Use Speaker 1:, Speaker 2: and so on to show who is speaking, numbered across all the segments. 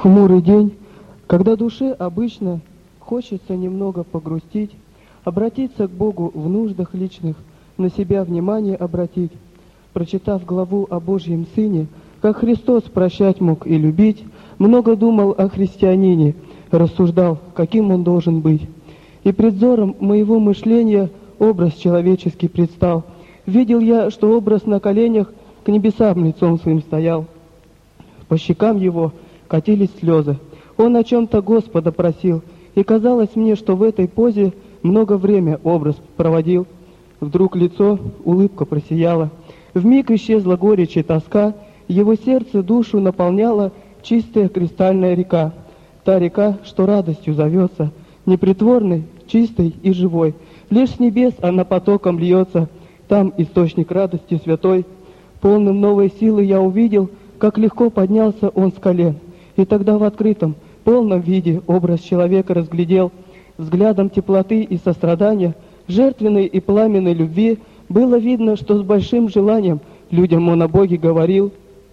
Speaker 1: хмурый день, когда душе обычно хочется немного погрустить, обратиться к Богу в нуждах личных, на себя внимание обратить, прочитав главу о Божьем Сыне, как Христос прощать мог и любить, много думал о христианине, рассуждал, каким он должен быть. И пред взором моего мышления образ человеческий предстал. Видел я, что образ на коленях к небесам лицом своим стоял. По щекам его катились слезы. Он о чем-то Господа просил, и казалось мне, что в этой позе много время образ проводил. Вдруг лицо, улыбка просияла. Вмиг исчезла горечь и тоска, его сердце душу наполняла чистая кристальная река. Та река, что радостью зовется, непритворной, чистой и живой. Лишь с небес она потоком льется, там источник радости святой. Полным новой силы я увидел, как легко поднялся он с колен. И тогда в открытом, полном виде образ человека разглядел. Взглядом теплоты и сострадания, жертвенной и пламенной любви, было видно, что с большим желанием людям он о Боге говорил.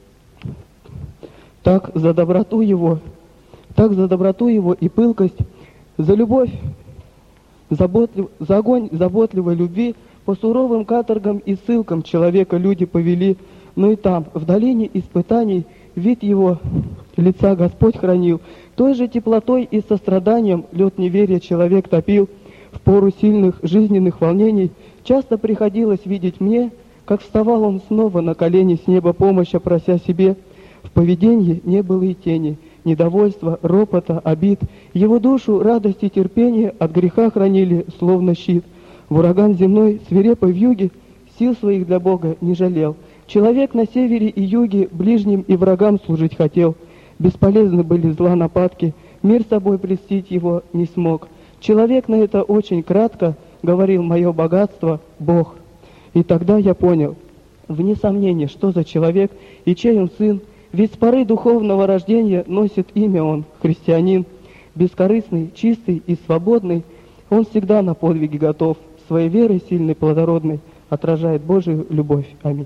Speaker 1: Так за доброту его и пылкость, за любовь, за огонь заботливой любви, по суровым каторгам и ссылкам человека люди повели, но и там, в долине испытаний, вид его лица Господь хранил. Той же теплотой и состраданием лед неверия человек топил. В пору сильных жизненных волнений часто приходилось видеть мне, как вставал он снова на колени с неба помощи, прося себе. В поведении не было и тени недовольства, ропота, обид. Его душу радость и терпение от греха хранили, словно щит. В ураган земной, свирепой вьюги, сил своих для Бога не жалел. Человек на севере и юге ближним и врагам служить хотел. Бесполезны были зла нападки, мир собой прельстить его не смог. Человек на это очень кратко говорил: мое богатство — Бог. И тогда я понял, вне сомнения, что за человек и чей он сын, ведь с поры духовного рождения носит имя он, христианин. Бескорыстный, чистый и свободный, он всегда на подвиги готов, своей верой сильной, плодородной, отражает Божию любовь. Аминь.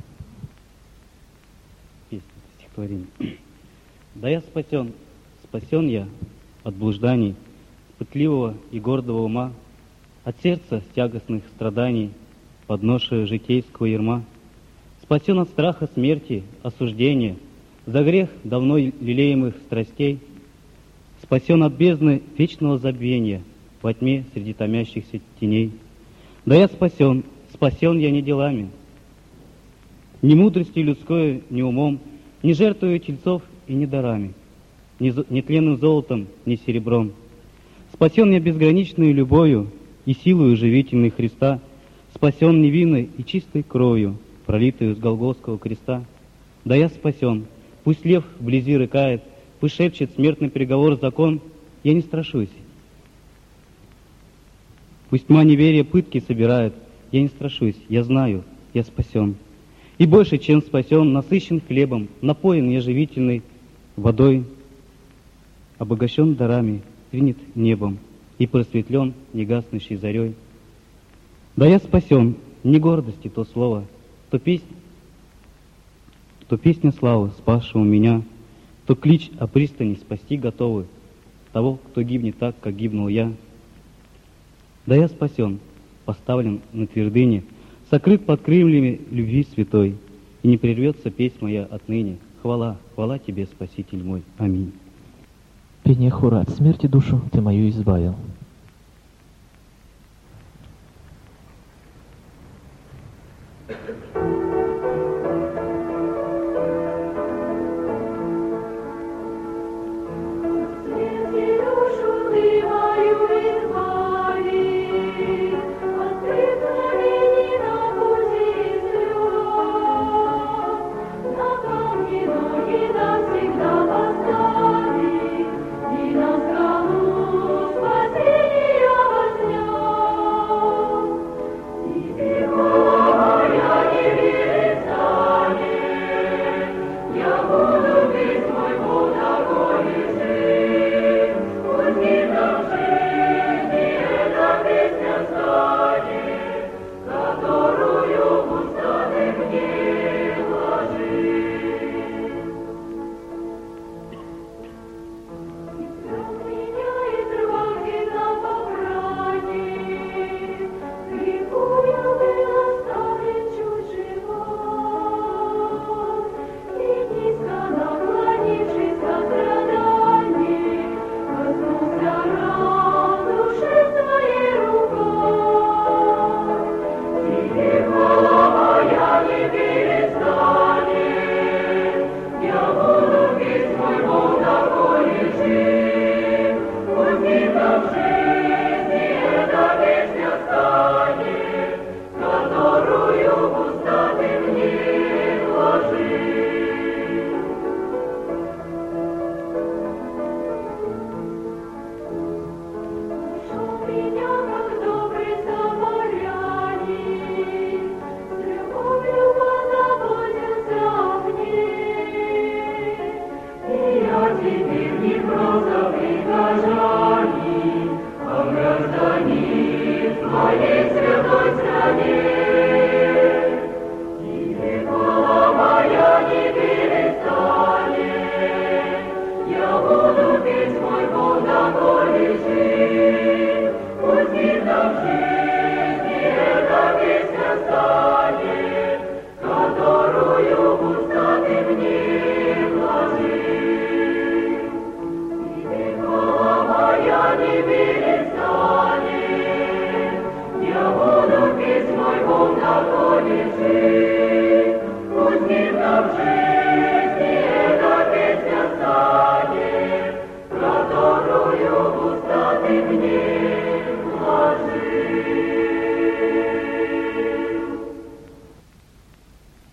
Speaker 2: Стихотворение. Да я спасен, спасен я от блужданий, пытливого и гордого ума, от сердца тягостных страданий, подношия житейского ярма. Спасен от страха смерти, осуждения, за грех давно лелеемых страстей. Спасен от бездны вечного забвения, во тьме среди томящихся теней. Да я спасен, спасен я не делами, ни мудростью людской, ни умом, ни жертвою тельцов и ни дарами, ни тленным золотом, ни серебром. Спасен я безграничной любовью и силою живительной Христа, спасен невинной и чистой кровью, пролитую с Голгофского креста. Да я спасен, пусть лев вблизи рыкает, пусть шепчет смертный приговор закон, я не страшусь. Пусть тьма неверия пытки собирает, я не страшусь, я знаю, я спасен. И больше, чем спасен, насыщен хлебом, напоен я живительной водой, обогащен дарами, звенит небом и просветлен негаснущей зарей. Да я спасен, не гордости то слово, то песня славы, спасшего меня, то клич о пристани спасти готовы того, кто гибнет так, как гибнул я. Да я спасен, поставлен на твердыне, сокрыт под крыльями любви святой, и не прервется песнь моя отныне. Хвала, хвала тебе, Спаситель мой. Аминь.
Speaker 3: Пение хора: от смерти душу ты мою избавил.